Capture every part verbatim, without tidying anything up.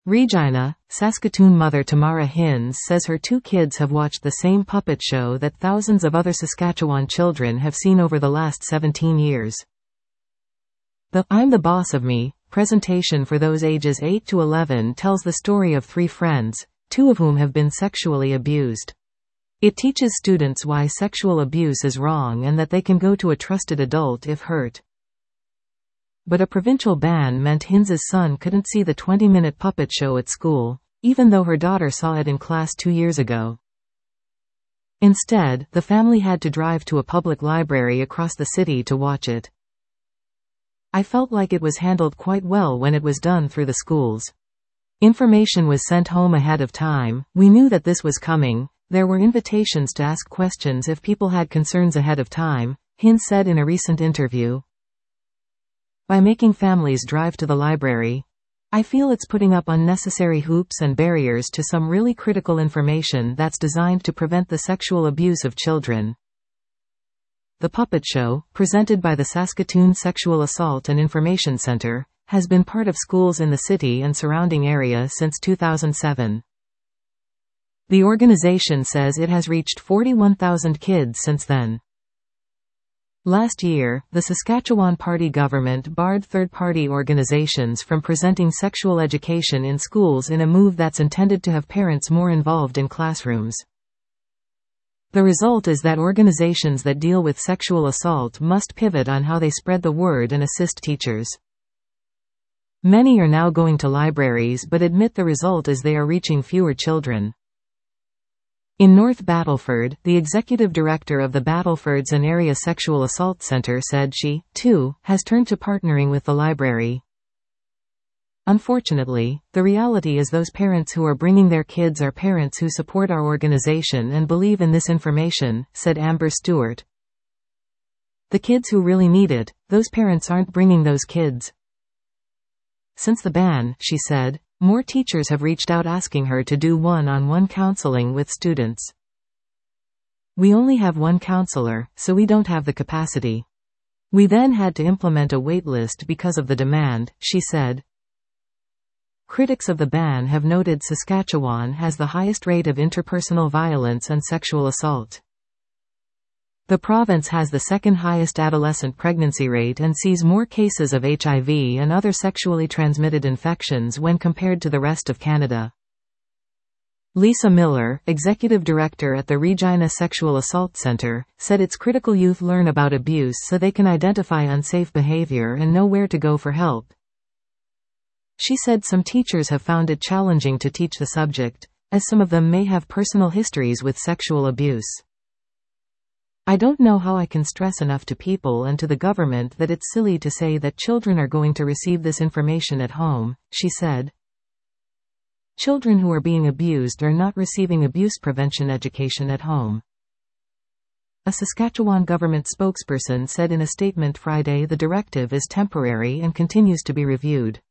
Regina, Saskatoon mother Tamara Hinz says her two kids have watched the same puppet show that thousands of other Saskatchewan children have seen over the last seventeen years. The "I'm the Boss of Me" presentation for those ages eight to eleven tells the story of three friends, two of whom have been sexually abused. It teaches students why sexual abuse is wrong and that they can go to a trusted adult if hurt. But a provincial ban meant Hinz's son couldn't see the twenty-minute puppet show at school, even though her daughter saw it in class two years ago. Instead, the family had to drive to a public library across the city to watch it. "I felt like it was handled quite well when it was done through the schools. Information was sent home ahead of time, we knew that this was coming, there were invitations to ask questions if people had concerns ahead of time," Hinz said in a recent interview. "By making families drive to the library, I feel it's putting up unnecessary hoops and barriers to some really critical information that's designed to prevent the sexual abuse of children." The puppet show, presented by the Saskatoon Sexual Assault and Information Center, has been part of schools in the city and surrounding area since two thousand seven. The organization says it has reached forty-one thousand kids since then. Last year, the Saskatchewan Party government barred third-party organizations from presenting sexual education in schools in a move that's intended to have parents more involved in classrooms. The result is that organizations that deal with sexual assault must pivot on how they spread the word and assist teachers. Many are now going to libraries but admit the result is they are reaching fewer children. In North Battleford, the executive director of the Battlefords and Area Sexual Assault Center said she, too, has turned to partnering with the library. "Unfortunately, the reality is those parents who are bringing their kids are parents who support our organization and believe in this information," said Amber Stewart. "The kids who really need it, those parents aren't bringing those kids." Since the ban, she said, more teachers have reached out asking her to do one-on-one counseling with students. "We only have one counselor, so we don't have the capacity. We then had to implement a wait list because of the demand," she said. Critics of the ban have noted Saskatchewan has the highest rate of interpersonal violence and sexual assault. The province has the second highest adolescent pregnancy rate and sees more cases of H I V and other sexually transmitted infections when compared to the rest of Canada. Lisa Miller, executive director at the Regina Sexual Assault Center, said it's critical youth learn about abuse so they can identify unsafe behavior and know where to go for help. She said some teachers have found it challenging to teach the subject, as some of them may have personal histories with sexual abuse. "I don't know how I can stress enough to people and to the government that it's silly to say that children are going to receive this information at home," she said. Children who are being abused are not receiving abuse prevention education at home. A Saskatchewan government spokesperson said in a statement Friday the directive is temporary and continues to be reviewed.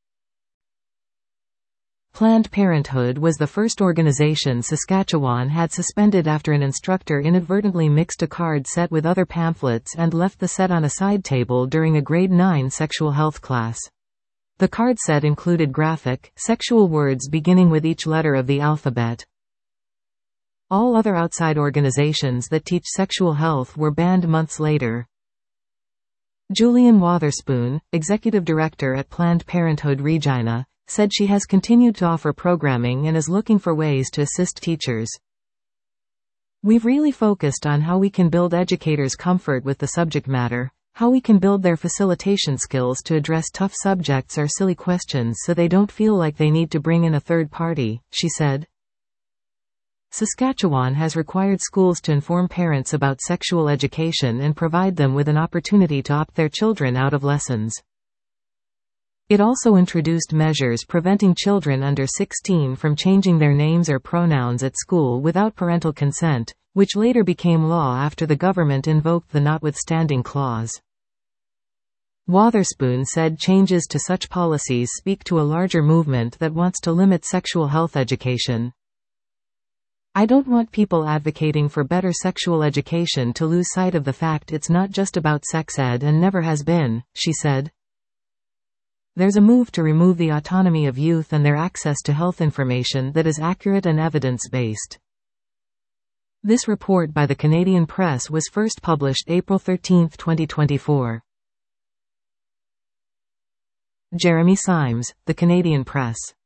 Planned Parenthood was the first organization Saskatchewan had suspended after an instructor inadvertently mixed a card set with other pamphlets and left the set on a side table during a grade nine sexual health class. The card set included graphic, sexual words beginning with each letter of the alphabet. All other outside organizations that teach sexual health were banned months later. Julian Wotherspoon, executive director at Planned Parenthood Regina, said she has continued to offer programming and is looking for ways to assist teachers. "We've really focused on how we can build educators' comfort with the subject matter, how we can build their facilitation skills to address tough subjects or silly questions so they don't feel like they need to bring in a third party," she said. Saskatchewan has required schools to inform parents about sexual education and provide them with an opportunity to opt their children out of lessons. It also introduced measures preventing children under sixteen from changing their names or pronouns at school without parental consent, which later became law after the government invoked the notwithstanding clause. Wotherspoon said changes to such policies speak to a larger movement that wants to limit sexual health education. "I don't want people advocating for better sexual education to lose sight of the fact it's not just about sex ed and never has been," she said. There's a move to remove the autonomy of youth and their access to health information that is accurate and evidence-based. This report by the Canadian Press was first published April thirteenth twenty twenty-four. Jeremy Symes, The Canadian Press.